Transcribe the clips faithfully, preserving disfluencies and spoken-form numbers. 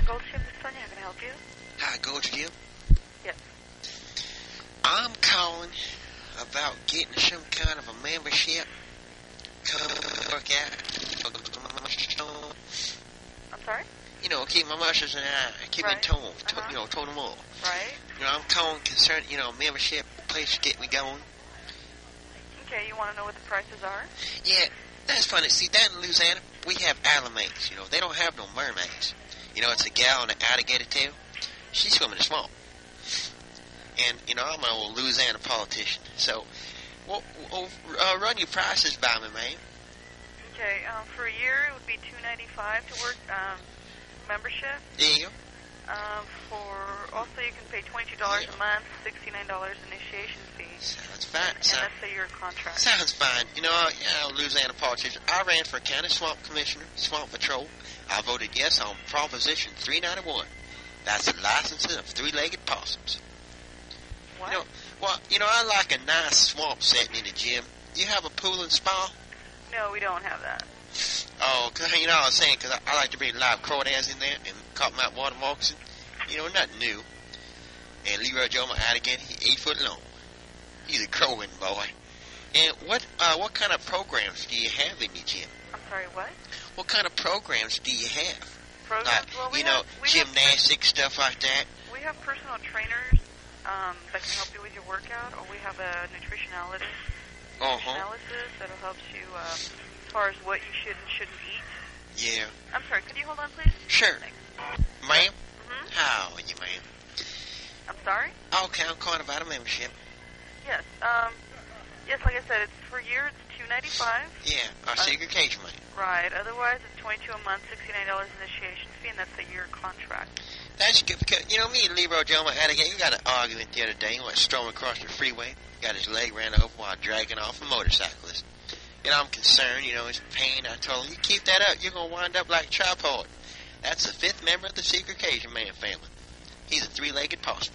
Goldship, this is Sonia. How can I help you? Hi, Goldship. Yes. I'm calling about getting some kind of a membership. Come work out. I'm sorry? You know, keep my muscles and I keep Right. them toned, Uh-huh. you know, tone them up. Right. You know, I'm calling concerned, you know, membership place to get me going. Okay, you want to know what the prices are? Yeah, that's funny. See, down in Louisiana, we have allimates. You know, they don't have no mermaids. You know, it's a gal in the alligator tail. She's swimming in the swamp. And, you know, I'm an old Louisiana politician. So, well, well, uh, run your prices by me, man. Okay, um, for a year it would be two ninety-five to work um, membership. Yeah. Um, for also you can pay twenty-two dollars Yeah. a month, sixty-nine dollars initiation fee, Sounds fine. and Sound, that's a year contract. sounds fine. You know, uh, yeah, I'm a Louisiana politician. I ran for county swamp commissioner, swamp patrol. I voted yes on Proposition three ninety-one. That's the licensing of three-legged possums. What? You know, well, you know, I like a nice swamp setting in the gym. You have a pool and spa? No, we don't have that. Oh, 'cause, you know what I was saying, because I, I like to bring live crawdads in there and caught my water moccasin. You know, nothing new. And Leroy Joe, my alligator, he eight foot long. He's a crowing boy. And what uh, what kind of programs do you have in your gym? I'm sorry, what? What kind of programs do you have? Programs? Like, well, we you know, have, we have gymnastics, stuff like that? We have personal trainers um, that can help you with your workout, or we have a nutritionalist, Uh-huh. nutritionalist that'll help you uh, as far as what you should and shouldn't eat. Yeah. I'm sorry, could you hold on, please? Sure. Thanks. Ma'am? Mm-hmm. How are you, ma'am? I'm sorry? Okay, I'm calling about a membership. Yes. Um, yes, like I said, it's for a year, it's two ninety-five. Yeah, our Uh, secret cage, ma'am. Right. Otherwise, it's twenty-two a month, sixty-nine dollars initiation fee, and that's a year contract. That's good because, you know, me and Leroy Joe, my alligator, we got an argument the other day. He went strolling across the freeway. Got his leg ran over while dragging off a motorcyclist. You know, I'm concerned, you know, his pain. I told him, you keep that up, you're going to wind up like a tripod. That's the fifth member of the Secret Cajun Man family. He's a three-legged possum.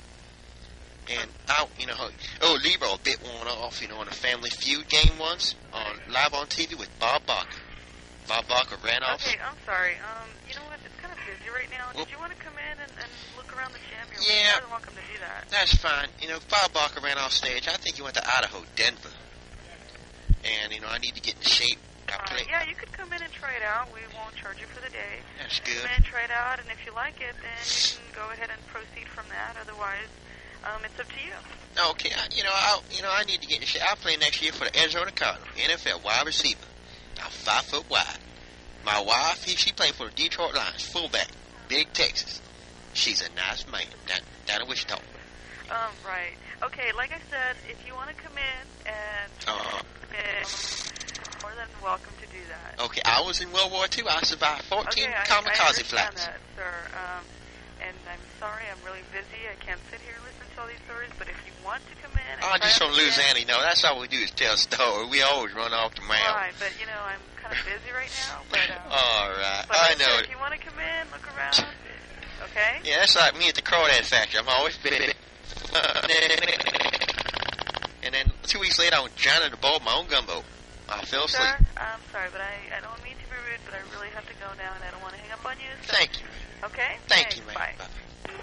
And, I, you know, oh, Leroy bit one off, you know, in a Family Feud game once, on live on T V with Bob Barker. Bob Barker ran off. Okay, I'm sorry. Um, you know what? It's kind of busy right now. Well, Did you want to come in and, and look around the gym? You're Yeah. more than welcome to do that. That's fine. You know, Bob Barker ran off stage. I think he went to Idaho, Denver. And, you know, I need to get in shape. I Uh, play. yeah, you could come in and try it out. We won't charge you for the day. That's good. Come in and try it out, and if you like it, then you can go ahead and proceed from that. Otherwise, um, it's up to you. Okay, I, you know, I, you know, I need to get in shape. I play next year for the Arizona Cardinals, N F L wide receiver. I'm five foot wide. My wife, he, she played for the Detroit Lions, fullback, big Texas. She's a nice man down, down in Wichita. Um, right. Okay, like I said, if you want to come in and Uh, uh, more than welcome to do that. okay, I was in World War Two. I survived fourteen Okay, I, I kamikaze understand flights. that, sir. Um, and I'm sorry, I'm really busy. I can't sit here and listen to all these stories. But if you want to come in, and I'm try just out from the gym- Louisiana, you know. That's all we do is tell stories. We always run off the mouth. Right, but you know, I'm kind of busy right now. But um, All right, but I like know said, it. if you want to come in, look around. Okay. Yeah, that's like me at the crawdad factory. I'm always busy. And then two weeks later, I was drowning the bowl of my own gumbo. I fell asleep. Sir, I'm sorry, but I, I don't mean to be rude, but I really have to go now, and I don't want to hang up on you. So, Thank you. Okay? Thank Thanks, you, man. Bye. Bye.